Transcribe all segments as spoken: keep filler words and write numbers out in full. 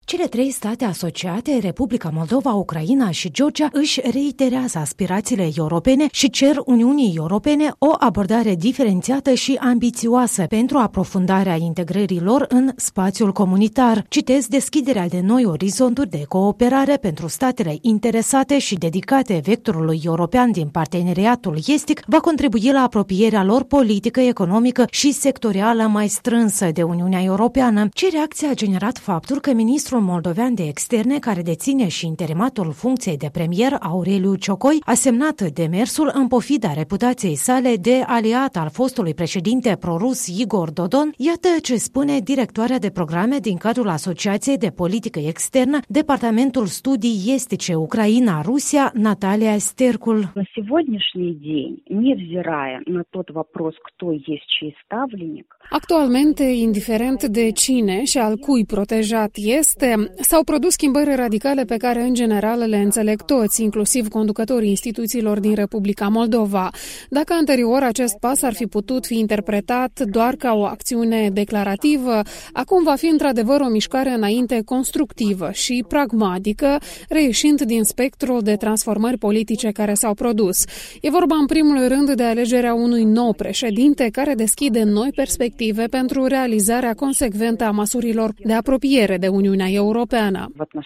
Cele trei state asociate, Republica Moldova, Ucraina și Georgia, își reiterează aspirațiile europene și cer Uniunii Europene o abordare diferențiată și ambițioasă pentru aprofundarea integrării lor în spațiul comunitar. Citez, deschiderea de noi orizonturi de cooperare pentru statele interesate și dedicate vectorului european din parteneriatul estic va contribui la apropierea lor politică, economică și sectorială mai strânsă de Uniunea Europeană. Ce reacție a generat faptul că ministrul moldovean de externe, care deține și interimatul funcției de premier, Aureliu Ciocoi, a semnat demersul în pofida reputației sale de aliat al fostului președinte prorus Igor Dodon? Iată ce spune directoarea de programe din cadrul Asociației de Politică Externă, Departamentul Studii Estice Ucraina-Rusia, Natalia Stercul. На сегодняшний день, невзирая на тот вопрос, кто есть чей ставленник, actualmente, indiferent de cine și al cui protejat este, s-au produs schimbări radicale pe care, în general, le înțeleg toți, inclusiv conducătorii instituțiilor din Republica Moldova. Dacă anterior acest pas ar fi putut fi interpretat doar ca o acțiune declarativă, acum va fi într-adevăr o mișcare înainte constructivă și pragmatică, reieșind din spectrul de transformări politice care s-au produs. E vorba în primul rând de alegerea unui nou președinte care deschide noi perspective pentru realizarea consecventă a măsurilor de apropiere de Uniunea Europeană.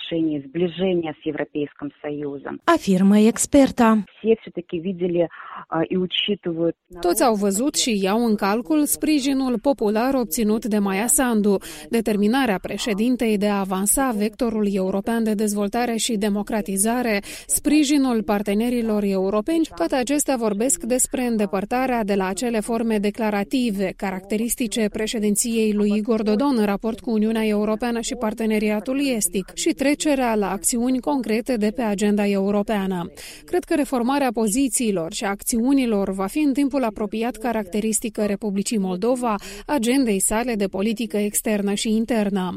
Afirmă experta. Toți au văzut și iau în calcul sprijinul popular obținut de Maia Sandu, determinarea președintei de a avansa vectorul european de dezvoltare și democratizare, sprijinul partenerilor europeni. Toate acestea vorbesc despre îndepărtarea de la acele forme declarative, caracteristice președinției lui Igor Dodon în raport cu Uniunea Europeană și parteneriatul estic și trecerea la acțiuni concrete de pe agenda europeană. Cred că reformarea pozițiilor și acțiunilor va fi în timpul apropiat caracteristică Republicii Moldova, agendei sale de politică externă și internă.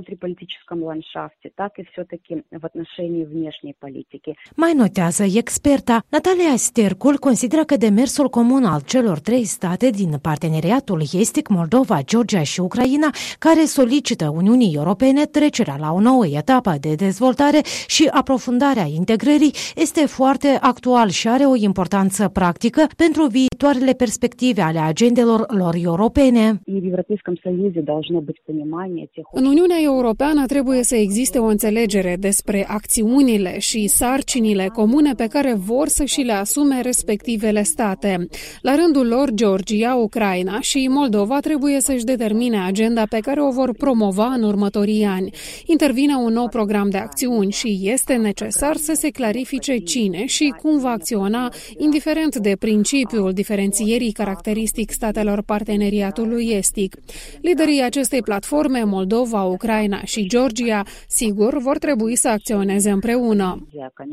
Mai notează experta. Natalia Stercul consideră că demersul comun al celor trei state din parteneriatul estic, Moldova, Georgia și Ucraina, care solicită Uniunii Europene trecerea la o nouă etapă de dezvoltare și aprofundarea integrării, este foarte actual și are o importanță practică pentru viitoarele perspective ale agendelor lor europene. În Uniunea Europeană trebuie să existe o înțelegere despre acțiunile și sarcinile comune pe care vor să și le asume respectivele state. La rândul lor, Georgia, Ucraina și Moldova trebuie să-și determine agenda pe care o vor promova în următorii ani. Intervine un nou program de acțiuni și este necesar să se clarifice cine și cum va acționa, indiferent de principiul diferențierii caracteristic statelor parteneriatului estic. Liderii acestei platforme, Moldova, Ucraina și Georgia, sigur, vor trebui să acționeze împreună.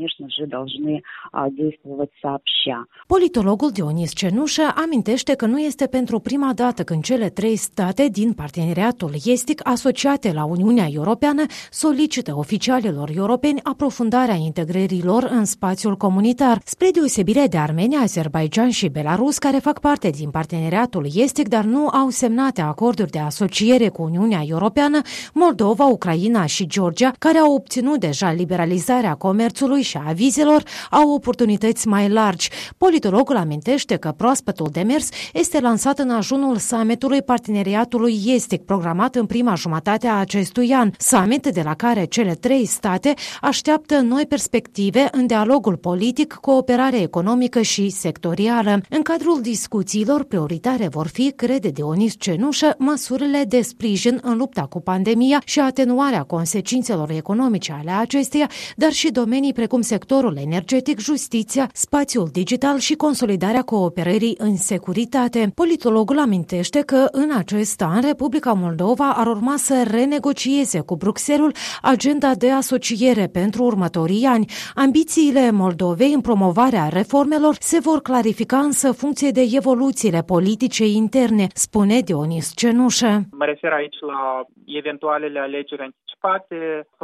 Politologul Dionis Cenușă amintește că nu este pentru prima dată când cele trei state din parteneriatul estic asociate la Uniunea Europeană solicită oficialilor europeni aprofundarea integrării lor în spațiul comunitar, spre deosebire de Armenia, Azerbaidjan și Belarus, care fac parte din parteneriatul estic, dar nu au semnate acorduri de asociere cu Uniunea Europeană, Moldova, Ucraina și Georgia, care au obținut deja liberalizarea comerțului și a vizelor, au oportunități mai largi. Politologul amintește că proaspătul demers este lansat în ajunul summitului parteneriatului estic, programat în prima jumătate a acestui an, summit de la care cele trei state așteaptă noi perspective în dialogul politic, cooperare economică și sectorială. În cadrul discuțiilor prioritare vor fi, crede Dionis Cenușă, măsurile de sprijin în lupta cu pandemia și atenuarea consecințelor economice ale acesteia, dar și domenii precum sectorul energetic, justiția, spațiul digital și consolidarea cooperării în securitate. Politologul amintește că în acest an Republica Moldova ar urma să renegocieze cu Bruxelles agenda de asociere pentru următorii ani. Ambițiile Moldovei în promovarea reformelor se vor clarifica însă funcție de evoluțiile politice interne, spune Dionis Cenușă. Mă refer aici la eventualele alegeri anticipate,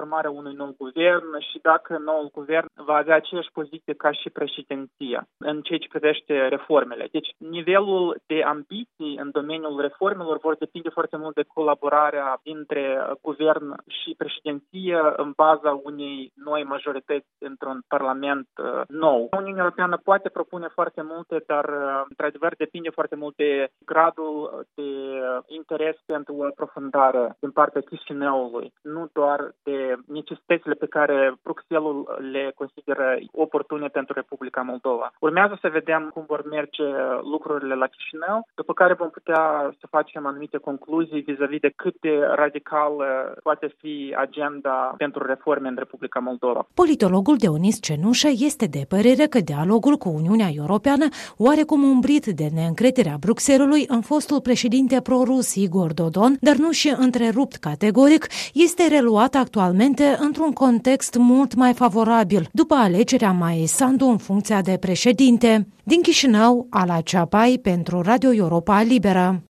formarea unui nou guvern și dacă noul guvern va avea aceeași poziție ca și președinția în ceea ce privește reformele. Deci nivelul de ambiții în domeniul reformelor vor depinde foarte mult de colaborarea dintre guvern și președinție în baza unei noi majorități într-un parlament nou. Uniunea Europeană poate propune foarte multe, dar într-adevăr depinde foarte mult de gradul de interes pentru aprofundare din partea Chișinăului, nu doar de necesitățile pe care Bruxelles le consideră oportune pentru Republica Moldova. Urmează să vedem cum vor merge lucrurile la Chișinău, după care vom putea să facem anumite concluzii vis-a-vis de cât de radicală poate fi agenda pentru reforme în Republica Moldova. Politologul Dionis Cenușă este de părere că dialogul cu Uniunea Europeană, oarecum umbrit de neîncrederea Bruxellesului în fostul președinte pro-rus Igor Dodon, dar nu și întrerupt categoric, este reluat actualmente într-un context mult mai favorabil, după alegerea Maiei Sandu în funcția de președinte. Din Chișinău, Ala Ceapai pentru Radio Europa Liberă.